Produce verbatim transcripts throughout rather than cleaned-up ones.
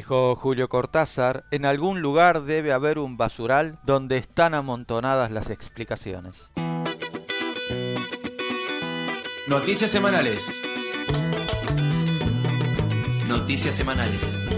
Dijo Julio Cortázar, en algún lugar debe haber un basural donde están amontonadas las explicaciones. Noticias semanales. Noticias semanales.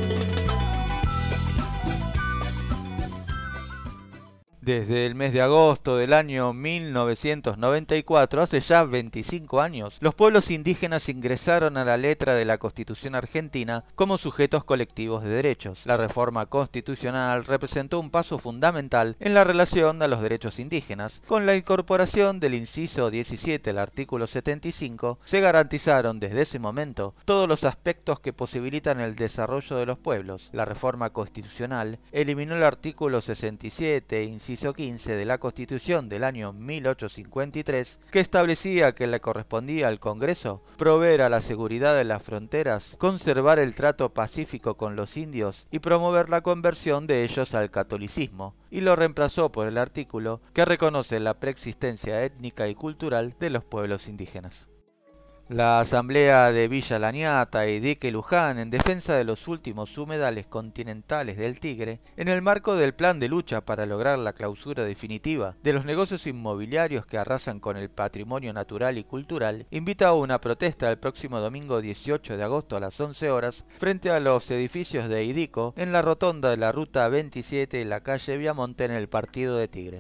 Desde el mes de agosto del año mil novecientos noventa y cuatro, hace ya veinticinco años, los pueblos indígenas ingresaron a la letra de la Constitución argentina como sujetos colectivos de derechos. La reforma constitucional representó un paso fundamental en la relación a los derechos indígenas. Con la incorporación del inciso diecisiete al artículo setenta y cinco, se garantizaron desde ese momento todos los aspectos que posibilitan el desarrollo de los pueblos. La reforma constitucional eliminó el artículo sesenta y siete, inciso quince de la Constitución del año mil ochocientos cincuenta y tres, que establecía que le correspondía al Congreso proveer a la seguridad de las fronteras, conservar el trato pacífico con los indios y promover la conversión de ellos al catolicismo, y lo reemplazó por el artículo que reconoce la preexistencia étnica y cultural de los pueblos indígenas. La Asamblea de Villa Laniata y Dique Luján, en defensa de los últimos humedales continentales del Tigre, en el marco del plan de lucha para lograr la clausura definitiva de los negocios inmobiliarios que arrasan con el patrimonio natural y cultural, invita a una protesta el próximo domingo dieciocho de agosto a las once horas frente a los edificios de IDICO en la rotonda de la Ruta veintisiete y la calle Viamonte en el Partido de Tigre.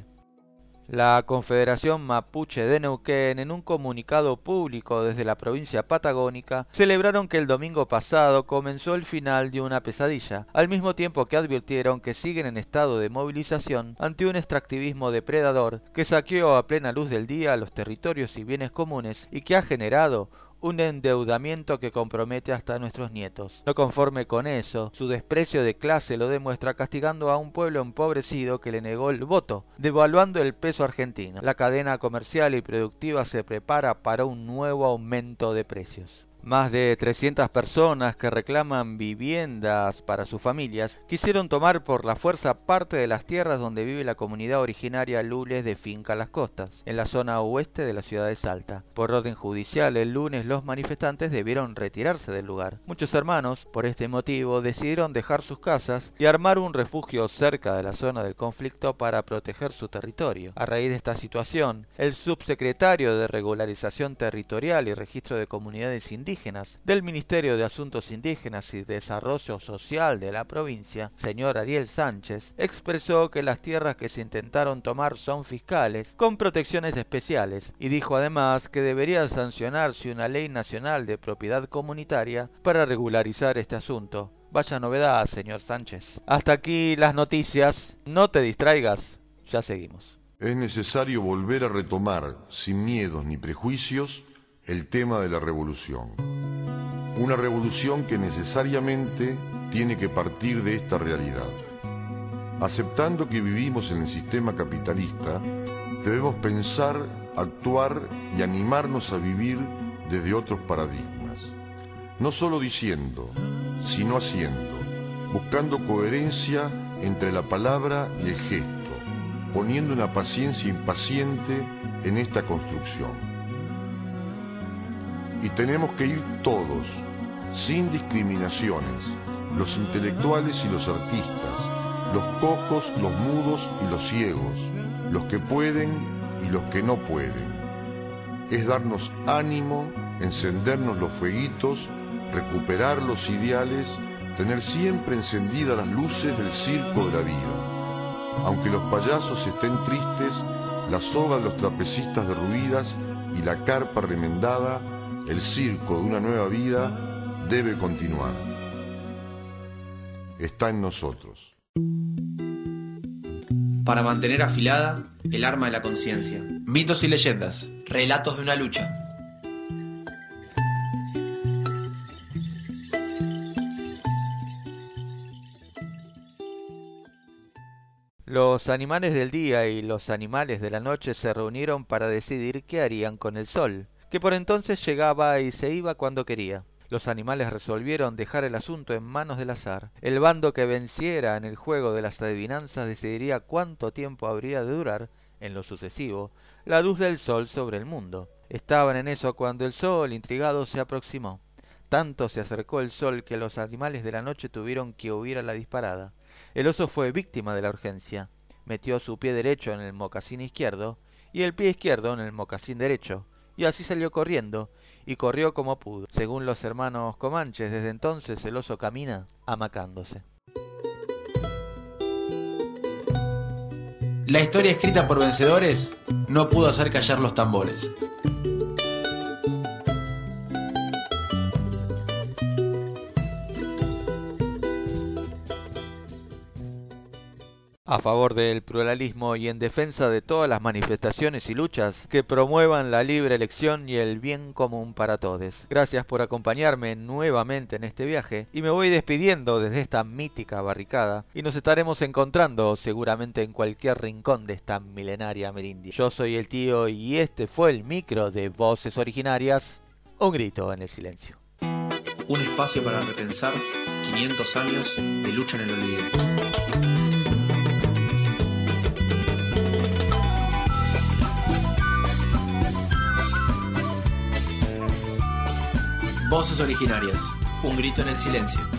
La Confederación Mapuche de Neuquén, en un comunicado público desde la provincia patagónica, celebraron que el domingo pasado comenzó el final de una pesadilla, al mismo tiempo que advirtieron que siguen en estado de movilización ante un extractivismo depredador que saqueó a plena luz del día los territorios y bienes comunes y que ha generado un endeudamiento que compromete hasta a nuestros nietos. No conforme con eso, su desprecio de clase lo demuestra castigando a un pueblo empobrecido que le negó el voto, devaluando el peso argentino. La cadena comercial y productiva se prepara para un nuevo aumento de precios. Más de trescientas personas que reclaman viviendas para sus familias quisieron tomar por la fuerza parte de las tierras donde vive la comunidad originaria Lules de Finca Las Costas, en la zona oeste de la ciudad de Salta. Por orden judicial, el lunes los manifestantes debieron retirarse del lugar. Muchos hermanos, por este motivo, decidieron dejar sus casas y armar un refugio cerca de la zona del conflicto para proteger su territorio. A raíz de esta situación, el subsecretario de Regularización Territorial y Registro de Comunidades Indígenas del Ministerio de Asuntos Indígenas y Desarrollo Social de la provincia, señor Ariel Sánchez, expresó que las tierras que se intentaron tomar son fiscales, con protecciones especiales, y dijo además que debería sancionarse una ley nacional de propiedad comunitaria para regularizar este asunto. Vaya novedad, señor Sánchez. Hasta aquí las noticias. No te distraigas. Ya seguimos. Es necesario volver a retomar, sin miedos ni prejuicios, el tema de la revolución. Una revolución que necesariamente tiene que partir de esta realidad. Aceptando que vivimos en el sistema capitalista, debemos pensar, actuar y animarnos a vivir desde otros paradigmas. No solo diciendo, sino haciendo, buscando coherencia entre la palabra y el gesto, poniendo una paciencia impaciente en esta construcción. Y tenemos que ir todos, sin discriminaciones, los intelectuales y los artistas, los cojos, los mudos y los ciegos, los que pueden y los que no pueden. Es darnos ánimo, encendernos los fueguitos, recuperar los ideales, tener siempre encendidas las luces del circo de la vida. Aunque los payasos estén tristes, la soga de los trapecistas derruidas y la carpa remendada, el circo de una nueva vida debe continuar. Está en nosotros. Para mantener afilada el arma de la conciencia. Mitos y leyendas. Relatos de una lucha. Los animales del día y los animales de la noche se reunieron para decidir qué harían con el sol, que por entonces llegaba y se iba cuando quería. Los animales resolvieron dejar el asunto en manos del azar. El bando que venciera en el juego de las adivinanzas decidiría cuánto tiempo habría de durar, en lo sucesivo, la luz del sol sobre el mundo. Estaban en eso cuando el sol, intrigado, se aproximó. Tanto se acercó el sol que los animales de la noche tuvieron que huir a la disparada. El oso fue víctima de la urgencia. Metió su pie derecho en el mocasín izquierdo y el pie izquierdo en el mocasín derecho, y así salió corriendo, y corrió como pudo. Según los hermanos Comanches, desde entonces el oso camina amacándose. La historia escrita por vencedores no pudo hacer callar los tambores. A favor del pluralismo y en defensa de todas las manifestaciones y luchas que promuevan la libre elección y el bien común para todos. Gracias por acompañarme nuevamente en este viaje y me voy despidiendo desde esta mítica barricada y nos estaremos encontrando seguramente en cualquier rincón de esta milenaria Amerindia. Yo soy el tío y este fue el micro de Voces Originarias, un grito en el silencio. Un espacio para repensar quinientos años de lucha en el olvido. Voces Originarias, un grito en el silencio.